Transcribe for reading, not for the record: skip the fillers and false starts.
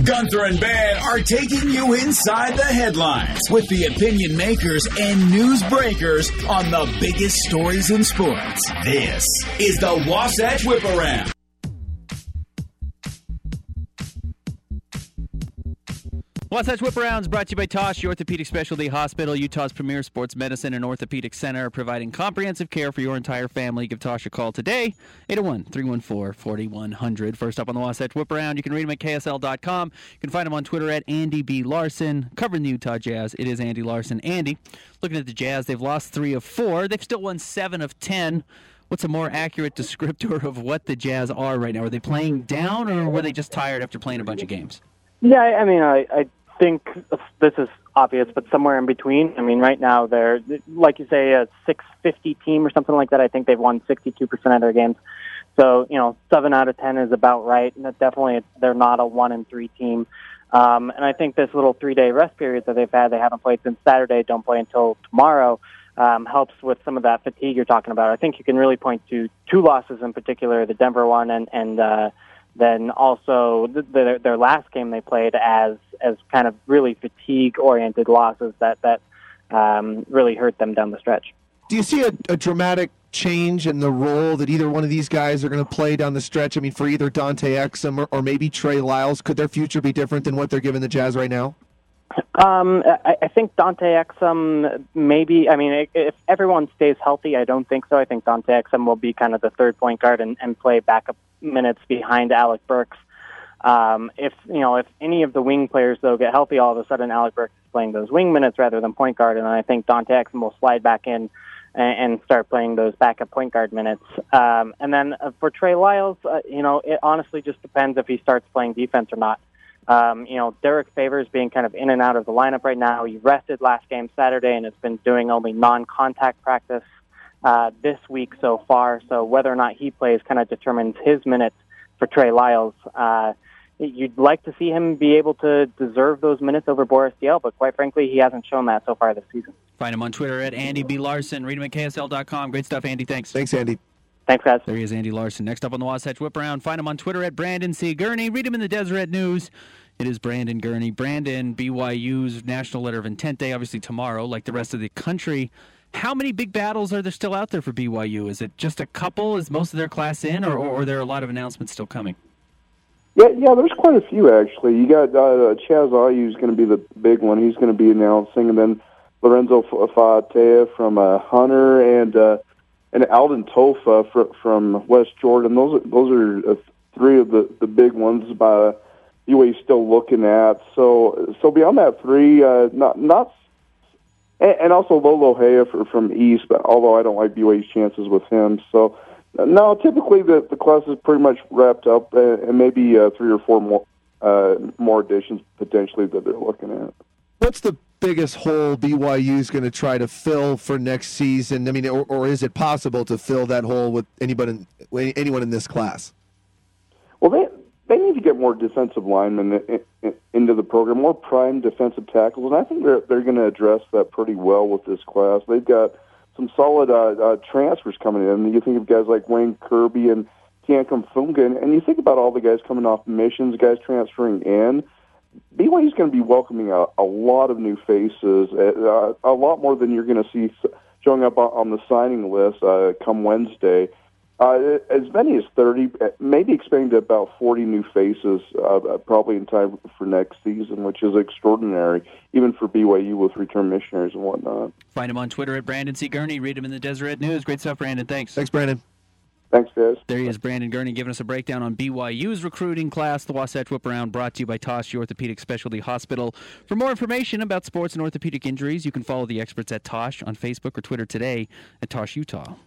Gunther and Ben are taking you inside the headlines with the opinion makers and news breakers on the biggest stories in sports. This is the Wasatch Whip Around. Wasatch Whip Around is brought to you by Tosh, your orthopedic specialty hospital, Utah's premier sports medicine and orthopedic center, providing comprehensive care for your entire family. Give Tosh a call today, 801-314-4100. First up on the Wasatch Whip Around, you can read him at KSL.com. You can find him on Twitter at Andy B. Larson, covering the Utah Jazz. It is Andy Larson. Andy, looking at the Jazz, they've lost 3 of 4. They've still won 7 of 10. What's a more accurate descriptor of what the Jazz are right now? Are they playing down, or were they just tired after playing a bunch of games? Yeah, I mean, I think this is obvious, but somewhere in between. I mean, right now they're, like you say, a 650 team or something like that. I think they've won 62% of their games. So, 7 out of 10 is about right. And definitely they're not a 1-3 team. And I think this little 3-day rest period that they've had, they haven't played since Saturday, don't play until tomorrow, helps with some of that fatigue you're talking about. I think you can really point to 2 losses in particular, the Denver one and then also their last game they played as kind of really fatigue-oriented losses that really hurt them down the stretch. Do you see a dramatic change in the role that either one of these guys are going to play down the stretch? I mean, for either Dante Exum or maybe Trey Lyles, could their future be different than what they're giving the Jazz right now? I think Dante Exum maybe. I mean, if everyone stays healthy, I don't think so. I think Dante Exum will be kind of the third point guard and play backup minutes behind Alec Burks. If any of the wing players though get healthy, all of a sudden Alec Burks is playing those wing minutes rather than point guard, and I think Dante Exum will slide back in and start playing those backup point guard minutes. And then for Trey Lyles, it honestly just depends if he starts playing defense or not. Derek Favors being kind of in and out of the lineup right now. He rested last game Saturday and has been doing only non-contact practice this week so far. So whether or not he plays kind of determines his minutes for Trey Lyles. You'd like to see him be able to deserve those minutes over Boris Diaw, but quite frankly, he hasn't shown that so far this season. Find him on Twitter at Andy B. Larson. Read him at KSL.com. Great stuff, Andy. Thanks. Thanks, Andy. Thanks, guys. There he is, Andy Larson. Next up on the Wasatch Whip Around, find him on Twitter at Brandon C. Gurney. Read him in the Deseret News. It is Brandon Gurney. Brandon, BYU's National Letter of Intent Day, obviously tomorrow, like the rest of the country. How many big battles are there still out there for BYU? Is it just a couple? Is most of their class in, or are there a lot of announcements still coming? Yeah, there's quite a few, actually. You got Chaz Ayu is going to be the big one. He's going to be announcing, and then Lorenzo Faatea from Hunter and Alden Tofa from West Jordan. Those are 3 of the big ones by UAE still looking at. So beyond that 3, not and also Lolo Hea from East, but although I don't like BYU's chances with him. So no, typically the class is pretty much wrapped up, and maybe 3 or 4 more additions potentially that they're looking at. What's the biggest hole BYU is going to try to fill for next season? I mean, or is it possible to fill that hole with anyone in this class? Well, they need to get more defensive linemen into the program, more prime defensive tackles, and I think they're going to address that pretty well with this class. They've got some solid transfers coming in. You think of guys like Wayne Kirby and Tiancum Funga, and you think about all the guys coming off missions, guys transferring in. BYU's going to be welcoming a lot of new faces, a lot more than you're going to see showing up on the signing list come Wednesday. As many as 30, maybe expanding to about 40 new faces probably in time for next season, which is extraordinary, even for BYU with return missionaries and whatnot. Find him on Twitter at Brandon C. Gurney. Read him in the Deseret News. Great stuff, Brandon. Thanks. Thanks, Brandon. Thanks, guys. There he is, Brandon Gurney, giving us a breakdown on BYU's recruiting class. The Wasatch Whip Around brought to you by Tosh, your orthopedic specialty hospital. For more information about sports and orthopedic injuries, you can follow the experts at Tosh on Facebook or Twitter today at Tosh Utah.